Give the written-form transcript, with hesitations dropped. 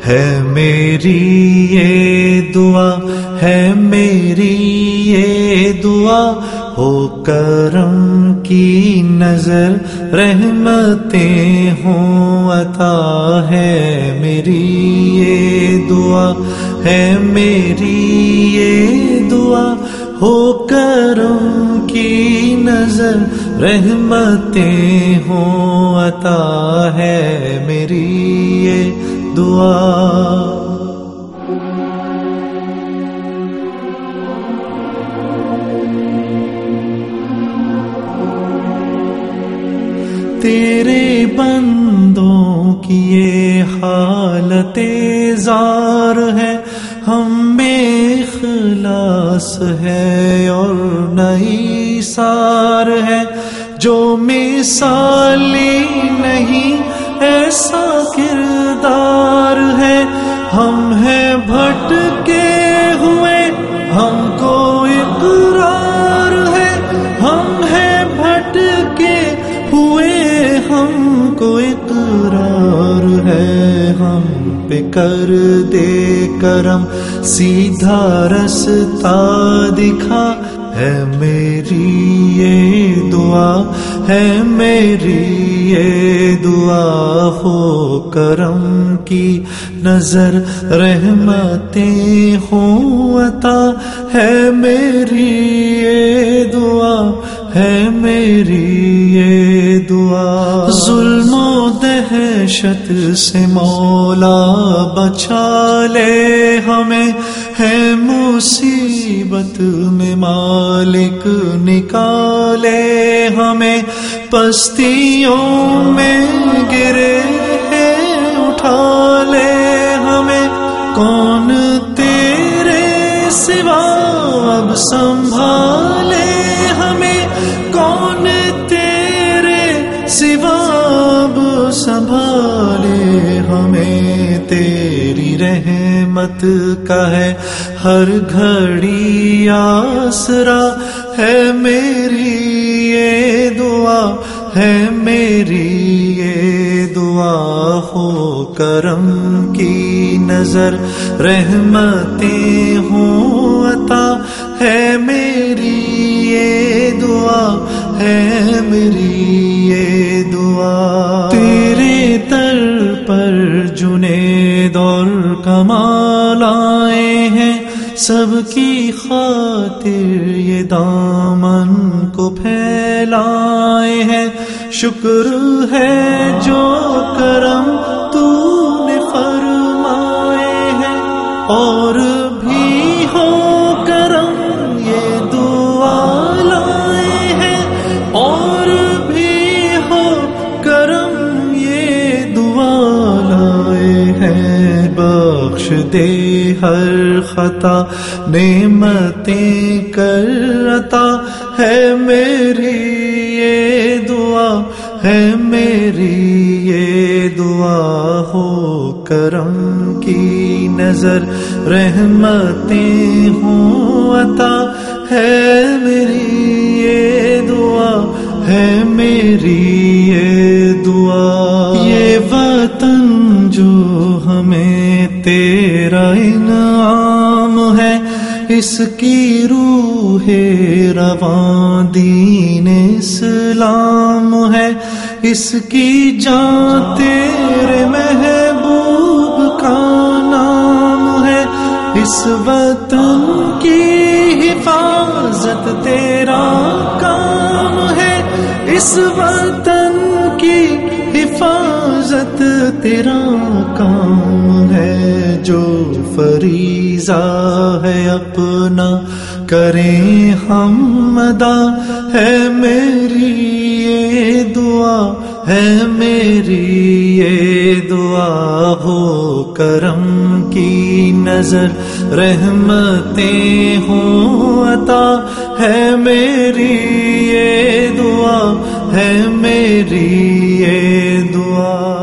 ہے میری یہ دعا، ہے میری یہ دعا، ہو کرم کی نظر رحمتیں ہوں عطا، ہے میری یہ دعا، ہے میری یہ دعا، ہو کرم کی نظر رحمتیں ہوں عطا، ہے میری یہ دعا۔ تیرے بندوں کی یہ حالت زار ہے، ہم میں اخلاص ہے اور نئی سار ہے، جو مثالی نہیں ایسا کردار ہے، ہم ہیں بھٹکے ہوئے ہم کو اقرار ہے، ہم ہیں بھٹکے ہوئے ہم کو اقرار ہے، ہم پہ کر دے کرم سیدھا رستہ دکھا، ہے میری یہ دعا، ہے میری یہ دعا، ہو کرم کی نظر رحمتیں ہوں عطا، ہے میری یہ دعا، ہے میری یہ دعا۔ ظلم و دہشت سے مولا بچا لے ہمیں، ہے مصیبت میں مالک نکالے ہمیں، پستیوں میں گرے ہیں اٹھا لے ہمیں، کون تیرے سوا اب سنبھالے ہمیں، کون تیرے سوا اب سنبھالے ہمیں، تیری رحمت کا ہے ہر گھڑی آسرا، ہے میری یہ دعا، ہے میری یہ دعا، ہو کرم کی نظر رحمتیں ہوں عطا، ہے میری یہ دعا، ہے میری یہ دعا۔ تیرے در پر جنید اور کمال آئے ہیں، سب کی خاطر یہ دامن کو پھیلائے ہیں، شکر ہے جو کرم تو نے فرمائے ہیں، اور بھی ہو کرم یہ دعا لائے ہیں، اور بھی ہو کرم یہ دعا لائے ہیں، بخش دے ہر خطا نعمتیں کر عطا، ہے میری یہ دعا، ہے میری یہ دعا، ہو کرم کی نظر رحمتیں ہوں عطا، ہے میری یہ دعا، ہے میری یہ دعا۔ یہ وطن جو ہمیں تیرا انعام ہے، اس کی روح رواں دین اسلام ہے، اس کی جان تیرے محبوب کا نام ہے، اس وطن کی حفاظت تیرا کام ہے، اس وطن کی حفاظت تیرا کام ہے، جو فریضہ ہے اپنا کریں ہم ادا، ہے میری یہ دعا، ہے میری یہ دعا، ہو کرم کی نظر رحمتیں ہوں عطا، ہے میری یہ دعا، ہے میری یہ دعا۔